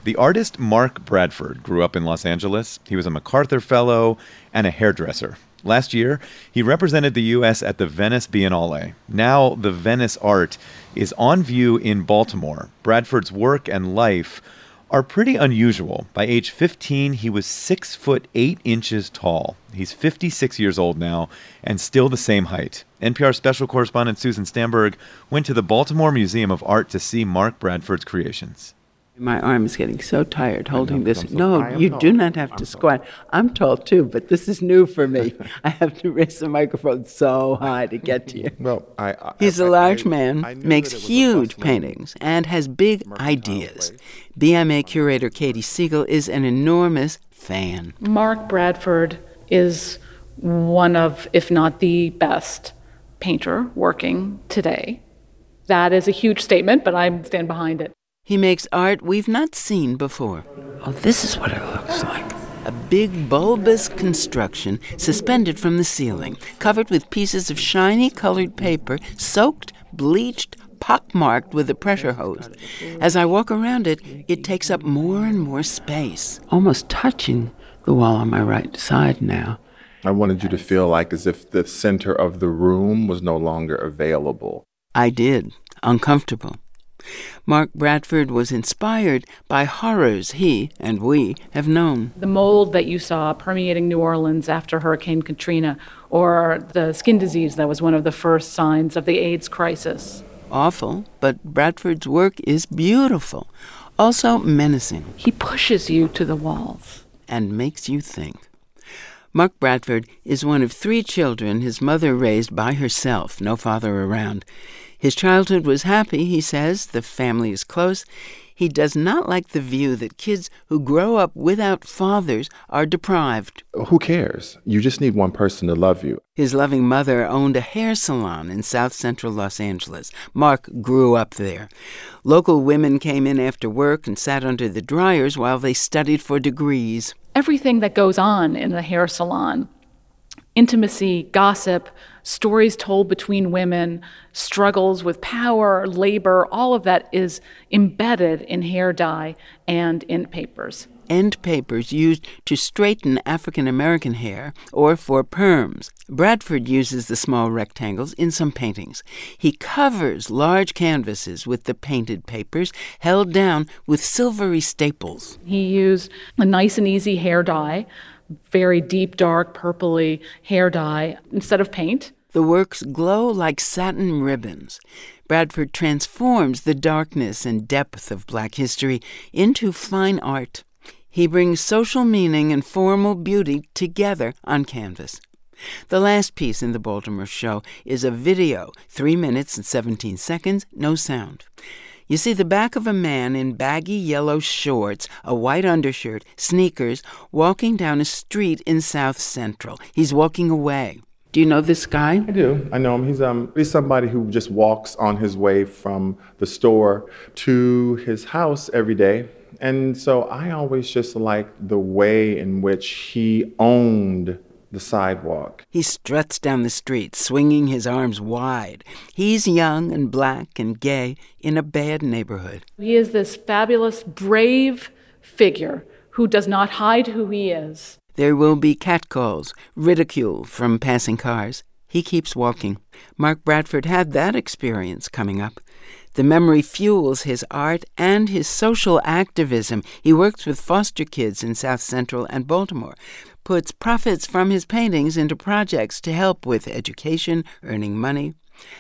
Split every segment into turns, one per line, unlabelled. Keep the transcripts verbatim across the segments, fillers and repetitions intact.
The artist Mark Bradford grew up in Los Angeles. He was a MacArthur Fellow and a hairdresser. Last year, he represented the U S at the Venice Biennale. Now, the Venice art is on view in Baltimore. Bradford's work and life are pretty unusual. By age fifteen, he was six foot eight inches tall. He's fifty-six years old now and still the same height. N P R special correspondent Susan Stamberg went to the Baltimore Museum of Art to see Mark Bradford's creations.
My arm is getting so tired holding this. No, you do not have to squat. I'm tall too, but this is new for me. I have to raise the microphone so high to get to you.
Well, I, I,
He's a
I-
large
I-
man,
I knew
makes
that it was a
huge
bustling
paintings, and has big ideas.
place.
B M A curator Katie Siegel is an enormous fan.
Mark Bradford is one of, if not the best painter working today. That is a huge statement, but I stand behind it.
He makes art we've not seen before. Oh, this is what it looks like. A big bulbous construction suspended from the ceiling, covered with pieces of shiny colored paper, soaked, bleached, pockmarked with a pressure hose. As I walk around it, it takes up more and more space. Almost touching the wall on my right side now.
I wanted you to feel like as if the center of the room was no longer available.
I did. Uncomfortable. Mark Bradford was inspired by horrors he and we have known.
The mold that you saw permeating New Orleans after Hurricane Katrina, or the skin disease that was one of the first signs of the AIDS crisis.
Awful, but Bradford's work is beautiful, also menacing,
He pushes you to the walls.
and makes you think. Mark Bradford is one of three children his mother raised by herself, no father around. His childhood was happy, he says. The family is close. He does not like the view that kids who grow up without fathers are deprived.
Who cares? You just need one person to love you.
His loving mother owned a hair salon in South Central Los Angeles. Mark grew up there. Local women came in after work and sat under the dryers while they studied for degrees.
Everything that goes on in the hair salon, intimacy, gossip, stories told between women, struggles with power, labor, all of that is embedded in hair dye and in papers.
End papers used to straighten African American hair or for perms. Bradford uses the small rectangles in some paintings. He covers large canvases with the painted papers held down with silvery staples.
He used a nice and easy hair dye, very deep, dark, purpley hair dye instead of paint.
The works glow like satin ribbons. Bradford transforms the darkness and depth of Black history into fine art. He brings social meaning and formal beauty together on canvas. The last piece in the Baltimore show is a video, three minutes and seventeen seconds, no sound. You see the back of a man in baggy yellow shorts, a white undershirt, sneakers, walking down a street in South Central. He's walking away. Do you know this guy?
I do. I know him. He's um he's somebody who just walks on his way from the store to his house every day. And so I always just liked the way in which he owned the sidewalk.
He struts down the street, swinging his arms wide. He's young and black and gay in a bad neighborhood.
He is this fabulous, brave figure who does not hide who he is.
There will be catcalls, ridicule from passing cars. He keeps walking. Mark Bradford had that experience coming up. The memory fuels his art and his social activism. He works with foster kids in South Central and Baltimore, puts profits from his paintings into projects to help with education, earning money.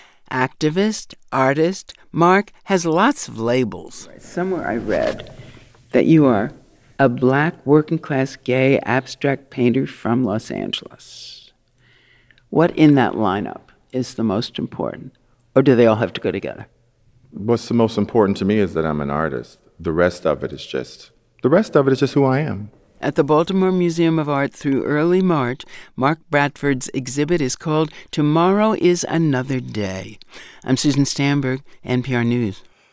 Activist, artist, Mark has lots of labels. Somewhere I read that you are a black working-class gay abstract painter from Los Angeles. What in that lineup is the most important? Or do they all have to go together?
What's the most important to me is that I'm an artist. The rest of it is just, the rest of it is just who I am.
At the Baltimore Museum of Art through early March, Mark Bradford's exhibit is called Tomorrow is Another Day. I'm Susan Stamberg, N P R News.